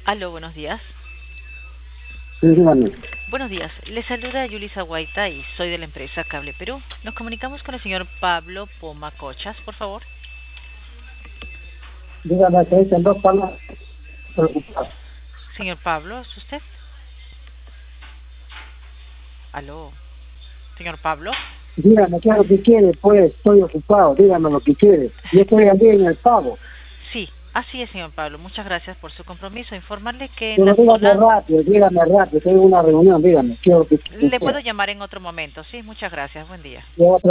Aló, buenos días. Sí, dígame. Buenos días. Le saluda Yulisa Guaita y soy de la empresa Cable Perú. Nos comunicamos con el señor Pablo Pomacochas, por favor. Dígame que dicen dos palabras preocupadas. Señor Pablo, ¿es usted? Aló. Señor Pablo. Dígame qué es lo que quiere, pues estoy ocupado, dígame lo que quiere. Yo estoy aquí en el pago. Sí, así es, señor Pablo. Muchas gracias por su compromiso. Informarle que en Pero la zona dígame rápido, tengo una reunión, dígame, qué es lo que le puedo quiere. llamar en otro momento. Sí, muchas gracias. Buen día. Yo